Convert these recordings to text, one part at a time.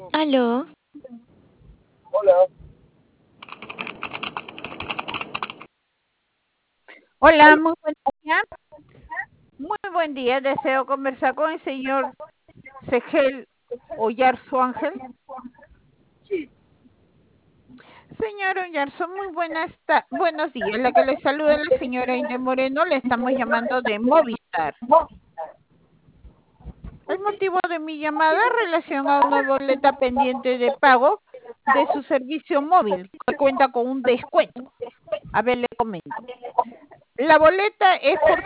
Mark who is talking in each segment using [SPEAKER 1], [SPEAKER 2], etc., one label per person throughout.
[SPEAKER 1] Aló,
[SPEAKER 2] Hola,
[SPEAKER 3] Hola,
[SPEAKER 2] aló,
[SPEAKER 3] muy buen día. Muy buen día. Deseo conversar con el señor Segel Oyarzo Ángel.
[SPEAKER 2] sí,
[SPEAKER 3] Señor Oyarzo, buenos días. La que le saluda la señora Inde Moreno, le estamos llamando de Movistar. El motivo de mi llamada es relación a una boleta pendiente de pago de su servicio móvil, que cuenta con un descuento. A ver, le comento. La boleta es por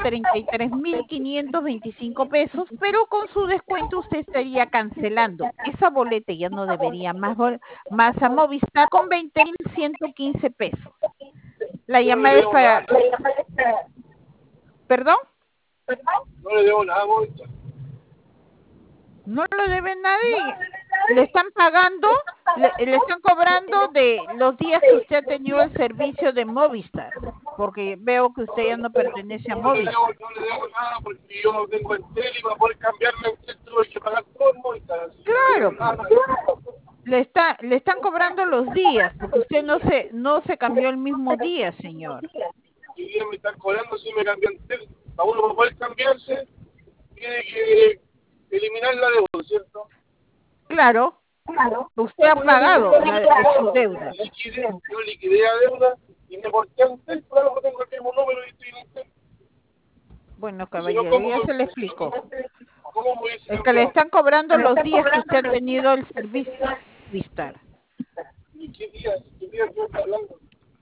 [SPEAKER 3] 33.525 pesos, pero con su descuento usted estaría cancelando. Esa boleta ya no debería más a Movistar con 20.115 pesos. La
[SPEAKER 2] yo no le
[SPEAKER 3] llamada es
[SPEAKER 2] debo nada,
[SPEAKER 3] para, perdón,
[SPEAKER 2] no le debo nada, Movistar.
[SPEAKER 3] no lo debe nadie. Le están pagando, le están cobrando de los días que usted ha tenido el servicio de Movistar, porque veo que usted ya no pertenece a Movistar.
[SPEAKER 2] No le debo nada porque yo no tengo Entel y para poder cambiarme Entel tuve que pagar todo el Movistar, así que no le debo
[SPEAKER 3] Claro,
[SPEAKER 2] nada.
[SPEAKER 3] pues. Le están cobrando los días, porque usted no se cambió el mismo día, señor.
[SPEAKER 2] Y bien me están cobrando si me cambian Entel. Para uno para poder cambiarse tiene que eliminar la deuda, ¿cierto?
[SPEAKER 3] Claro, usted ha
[SPEAKER 2] Pues yo
[SPEAKER 3] pagado su deuda.
[SPEAKER 2] liquidé la deuda y me porté a Entel, por algo tengo el mismo número y estoy en Entel.
[SPEAKER 3] Bueno,
[SPEAKER 2] Y si no,
[SPEAKER 3] caballero, ya se le explicó.
[SPEAKER 2] ¿cómo me hubiese
[SPEAKER 3] Es que le
[SPEAKER 2] cambiado?
[SPEAKER 3] están cobrando los días que usted ha tenido el servicio Vistar.
[SPEAKER 2] ¿Y qué día yo estoy hablando?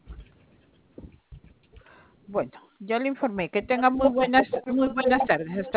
[SPEAKER 3] Bueno, ya le informé. Que tenga muy buenas tardes. Hasta